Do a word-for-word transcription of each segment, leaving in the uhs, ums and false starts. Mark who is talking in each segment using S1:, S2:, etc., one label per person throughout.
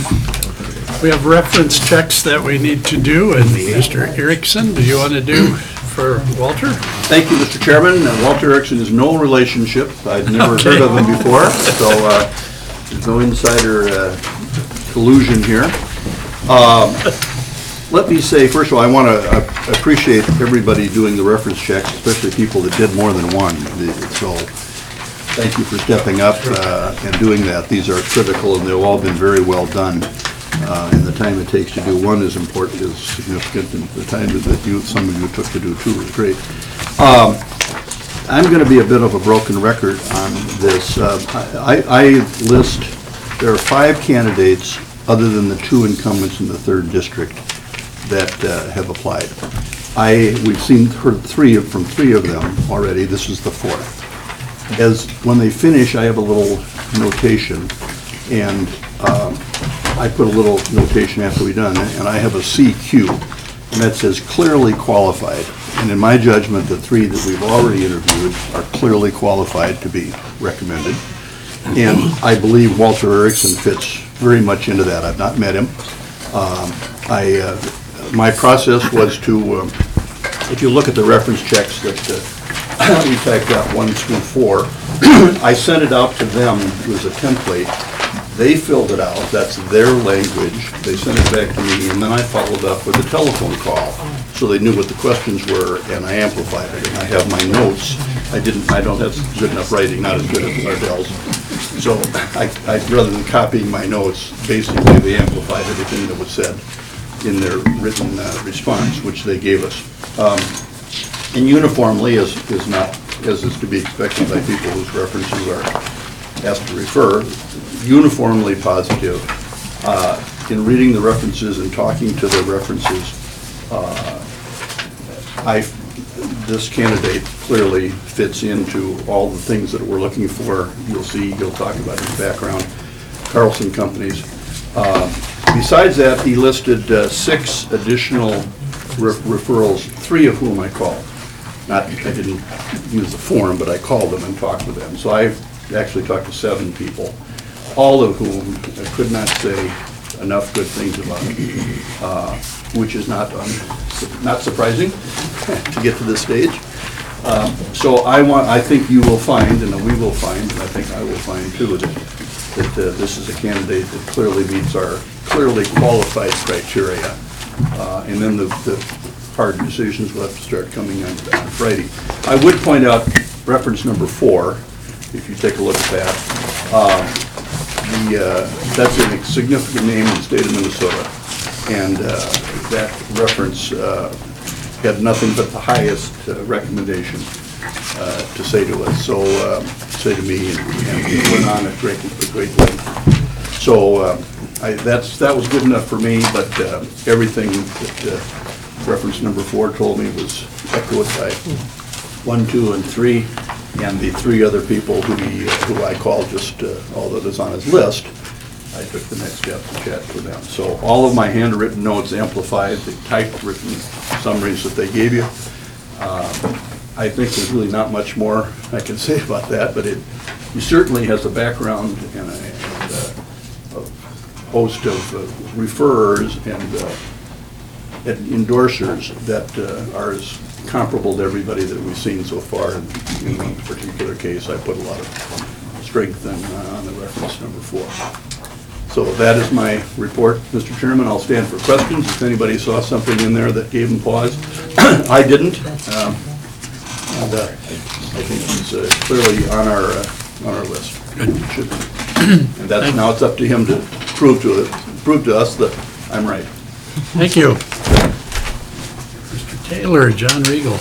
S1: We have reference checks that we need to do, and Mister Erickson, do you want to do for Walter?
S2: Thank you, Mister Chairman. Uh, Walter Erickson is no relationship. I'd never
S1: Okay.
S2: heard of him before, so uh, there's no insider uh, collusion here. Um, Let me say, first of all, I want to appreciate everybody doing the reference checks, especially people that did more than one. The- So thank you for stepping up uh, and doing that. These are critical, and they've all been very well done. Uh, And the time it takes to do one is important, is significant, and the time that you, some of you took to do two is great. Um, I'm going to be a bit of a broken record on this. Uh, I I list, there are five candidates, other than the two incumbents in the third district, that uh, have applied. I, we've seen, heard three, of- from three of them already. This is the fourth. As, when they finish, I have a little notation, and um, I put a little notation after we're done, and I have a C Q, and that says clearly qualified. And in my judgment, the three that we've already interviewed are clearly qualified to be recommended. And I believe Walter Erickson fits very much into that. I've not met him. Um, I, uh, my process was to, um, if you look at the reference checks that uh, we typed out one through four, I sent it out to them as a template. They filled it out, that's their language, they sent it back to me, and then I followed up with a telephone call, so they knew what the questions were, and I amplified it, and I have my notes. I didn't, I don't have good enough writing, not as good as Ardell's. So I, I, rather than copying my notes, basically they amplified everything that was said in their written uh, response, which they gave us. Um, And uniformly, as is not, as is to be expected by people whose references are asked to refer, uniformly positive. Uh, In reading the references and talking to the references, uh, I, this candidate clearly fits into all the things that we're looking for. You'll see, he'll talk about his background, Carlson Companies. Uh, Besides that, he listed uh, six additional re- referrals, three of whom I called. Not, I didn't use the form, but I called them and talked with them. So I've actually talked to seven people, all of whom I could not say enough good things about, uh, which is not, um, not surprising to get to this stage. Um, So I want, I think you will find, and we will find, and I think I will find too, that, that uh, this is a candidate that clearly meets our clearly qualified criteria. Uh, And then the, the hard decisions will have to start coming on on Friday. I would point out reference number four, if you take a look at that. Um, The, uh, that's a significant name in the state of Minnesota. And uh, that reference uh, had nothing but the highest uh, recommendation uh, to say to us, so, uh, say to me, and and it went on at great, at great length. So uh, I, that's, that was good enough for me, but uh, everything that uh, reference number four told me was echoed by one, two, and three, and the three other people who he, who I called just, uh, all that is on his list, I took the next step to chat with them. So all of my handwritten notes amplified, the typewritten summaries that they gave you. Uh, I think there's really not much more I can say about that, but it, he certainly has a background and a, and a host of uh, referrers and uh, and endorsers that uh, are as comparable to everybody that we've seen so far. In in one particular case, I put a lot of strength in, uh, on the reference number four. So that is my report, Mister Chairman. I'll stand for questions if anybody saw something in there that gave them pause. I didn't. Um, and uh, I think he's uh, clearly on our uh, on our list. Should be. And that's, now it's up to him to prove to it, prove to us that I'm right.
S1: Thank you. Mister Taylor, John Regal.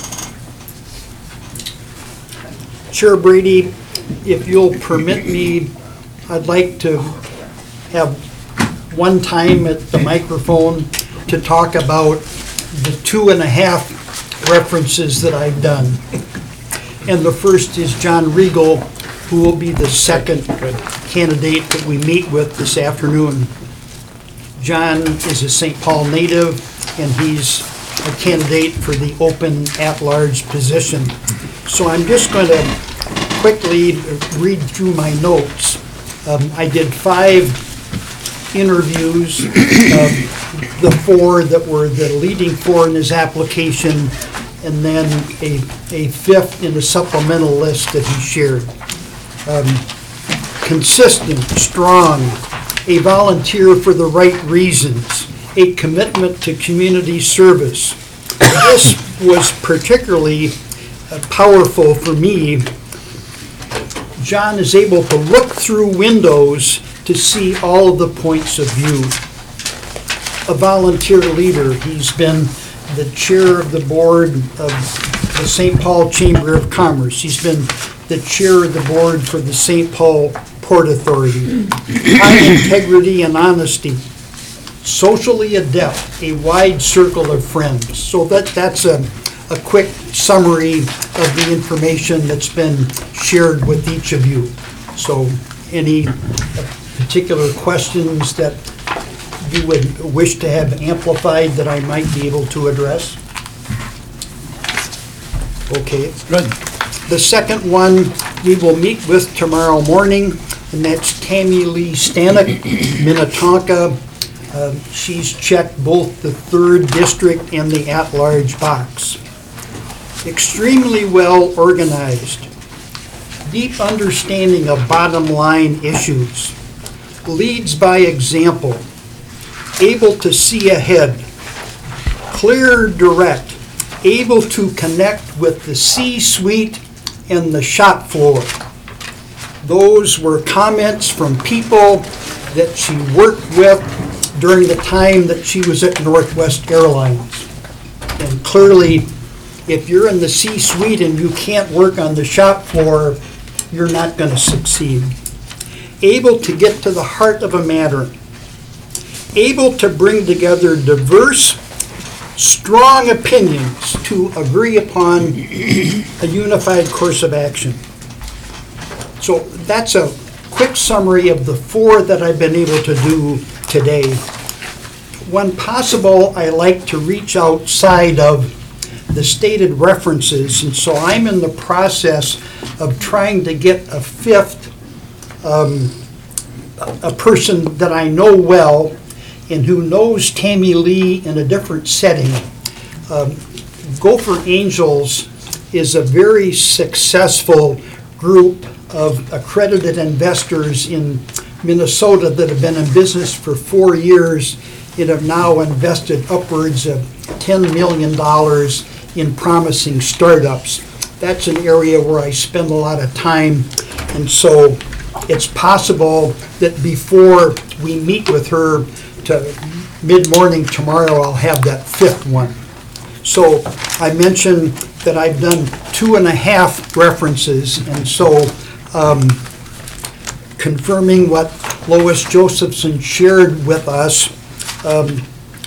S3: Chair Brady, if you'll permit me, I'd like to have one time at the microphone to talk about the two and a half references that I've done. And the first is John Regal, who will be the second candidate that we meet with this afternoon. John is a Saint Paul native, and he's a candidate for the open at-large position. So I'm just going to quickly read through my notes. Um, I did five interviews, um, the four that were the leading four in his application, and then a, a fifth in the supplemental list that he shared. Um, consistent, strong, a volunteer for the right reasons, a commitment to community service. This was particularly uh, powerful for me. John is able to look through windows to see all of the points of view. A volunteer leader, he's been the chair of the board of the Saint Paul Chamber of Commerce. He's been the chair of the board for the Saint Paul Port Authority. High integrity and honesty. Socially adept, a wide circle of friends. So that, that's a, a quick summary of the information that's been shared with each of you. So any particular questions that you would wish to have amplified that I might be able to address? Okay.
S1: Good.
S3: The second one we will meet with tomorrow morning, and that's Tammy Lee Stanek, Minnetonka. Uh, She's checked both the third district and the at-large box. Extremely well organized, deep understanding of bottom line issues, leads by example, able to see ahead, clear, direct, able to connect with the C-suite and the shop floor. Those were comments from people that she worked with during the time that she was at Northwest Airlines. And clearly, if you're in the C-suite and you can't work on the shop floor, you're not going to succeed. Able to get to the heart of a matter. Able to bring together diverse, strong opinions to agree upon a unified course of action. So that's a quick summary of the four that I've been able to do today. When possible, I like to reach outside of the stated references, and so I'm in the process of trying to get a fifth, um, a person that I know well and who knows Tammy Lee in a different setting. Um, Gopher Angels is a very successful group of accredited investors in Minnesota that have been in business for four years and have now invested upwards of ten million dollars in promising startups. That's an area where I spend a lot of time, and so it's possible that before we meet with her to mid-morning tomorrow, I'll have that fifth one. So I mentioned that I've done two and a half references, and so um, confirming what Lois Josephson shared with us, um,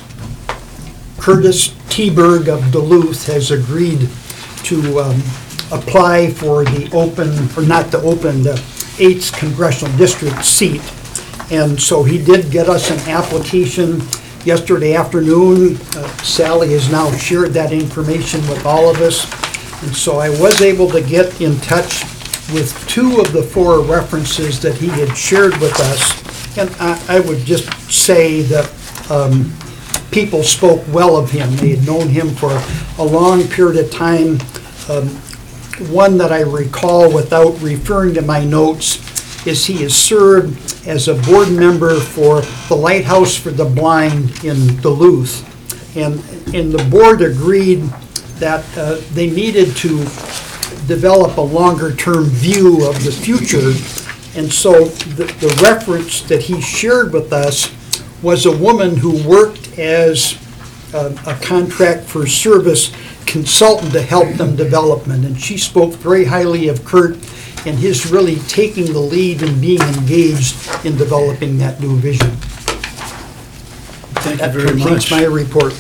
S3: Curtis Teberg of Duluth has agreed to um, apply for the open, or not the open, the eighth congressional district seat. And so he did get us an application yesterday afternoon. Uh, Sally has now shared that information with all of us. And so I was able to get in touch with two of the four references that he had shared with us. And I, I would just say that um, people spoke well of him. They had known him for a long period of time. Um, one that I recall without referring to my notes is he has served as a board member for the Lighthouse for the Blind in Duluth. And, and the board agreed that uh, they needed to develop a longer-term view of the future. And so the, the reference that he shared with us was a woman who worked as a, a contract for service consultant to help them development. And she spoke very highly of Kurt and his really taking the lead and being engaged in developing that new vision.
S1: Thank you
S3: That
S1: very
S3: completes
S1: much.
S3: my report.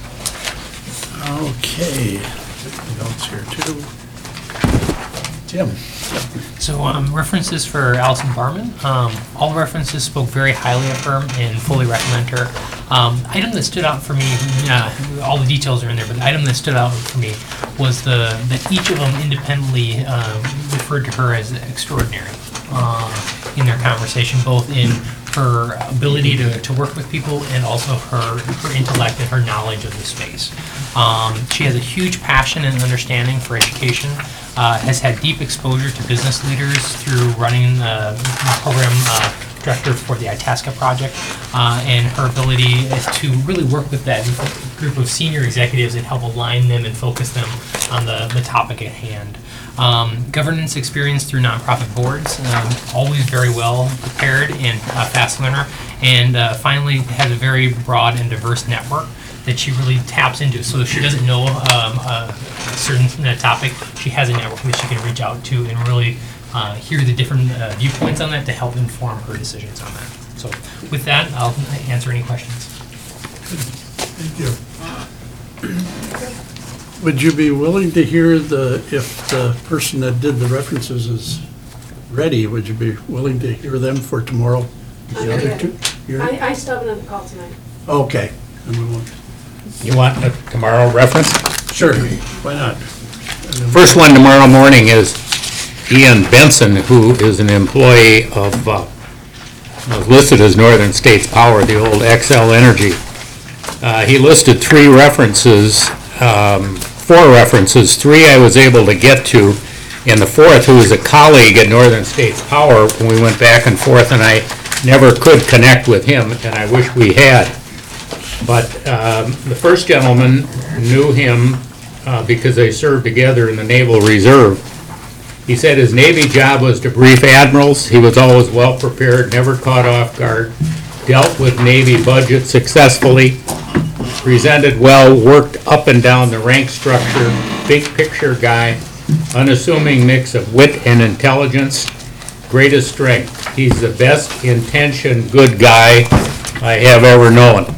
S1: Okay. What else here too? Tim?
S4: So um, references for Allison Barman. Um, all references spoke very highly of her and fully recommend her. Um, item that stood out for me, uh, all the details are in there, but the item that stood out for me was the that each of them independently uh, referred to her as extraordinary uh, in their conversation, both in her ability to, to work with people, and also her, her intellect and her knowledge of the space. Um, she has a huge passion and understanding for education, uh, has had deep exposure to business leaders through running the program uh, director for the Itasca project, uh, and her ability is to really work with that group of senior executives and help align them and focus them on the, the topic at hand. Um, governance experience through nonprofit boards, um, always very well prepared and a fast learner, and uh, finally has a very broad and diverse network that she really taps into. So if she doesn't know um, a certain uh, topic, she has a network that she can reach out to and really uh, hear the different uh, viewpoints on that to help inform her decisions on that. So with that, I'll answer any questions.
S1: Thank you. Would you be willing to hear the, if the person that did the references is ready, would you be willing to hear them for tomorrow? The other two? You're-
S5: I, I still have another call tonight.
S1: Okay. And we won't-
S6: You want a tomorrow reference?
S1: Sure, why not?
S6: First one tomorrow morning is Ian Benson, who is an employee of, uh, was listed as Northern States Power, the old X L Energy. Uh, He listed three references, um, four references, three I was able to get to, and the fourth, who is a colleague at Northern States Power, when we went back and forth, and I never could connect with him, and I wish we had. But um, the first gentleman knew him uh, because they served together in the Naval Reserve. He said his Navy job was to brief admirals. He was always well-prepared, never caught off guard, dealt with Navy budget successfully, presented well, worked up and down the rank structure, big picture guy, unassuming mix of wit and intelligence, greatest strength. He's the best intentioned good guy I have ever known.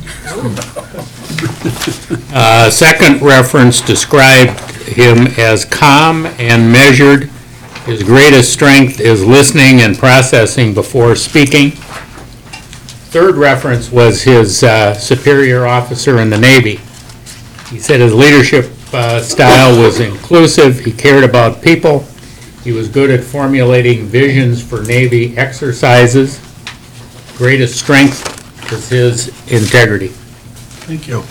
S6: Uh, second reference described him as calm and measured. His greatest strength is listening and processing before speaking. Third reference was his uh, superior officer in the Navy. He said his leadership uh, style was inclusive. He cared about people. He was good at formulating visions for Navy exercises. Greatest strength is his integrity.
S1: Thank you.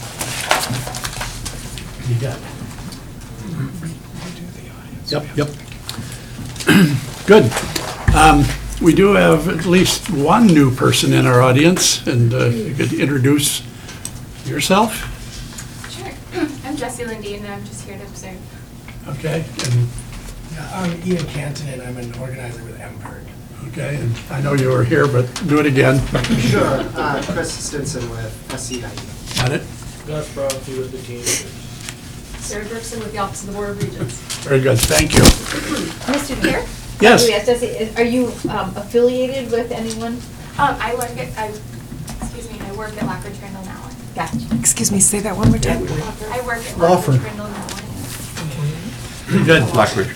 S1: You got it. Yep, yep. Good. Um, We do have at least one new person in our audience, and uh, you could introduce yourself,
S7: Sure. I'm Jessie Lindeen, and I'm just here to observe.
S1: okay? And,
S8: Yeah, I'm Ian Canton, and I'm an organizer with M P E R D.
S1: okay, and I know you were here, but do it again.
S8: Sure. Uh, Chris Stinson with S C I E.
S1: Got it?
S8: Gus Brownfield with the team.
S5: Sarah Dirksen with the Office of the Board of Regents.
S1: Very good, thank you.
S9: Mister Chair?
S1: Yes.
S9: Oh, yes, Desi, are you um, affiliated with anyone?
S7: Um, I work at, I, excuse me, I work at Lockridge Randall now.
S9: Gotcha.
S10: Excuse me, say that one more time.
S7: I work at
S3: Law firm.
S7: Lockridge Randall now.
S1: Good.
S2: Blackridge.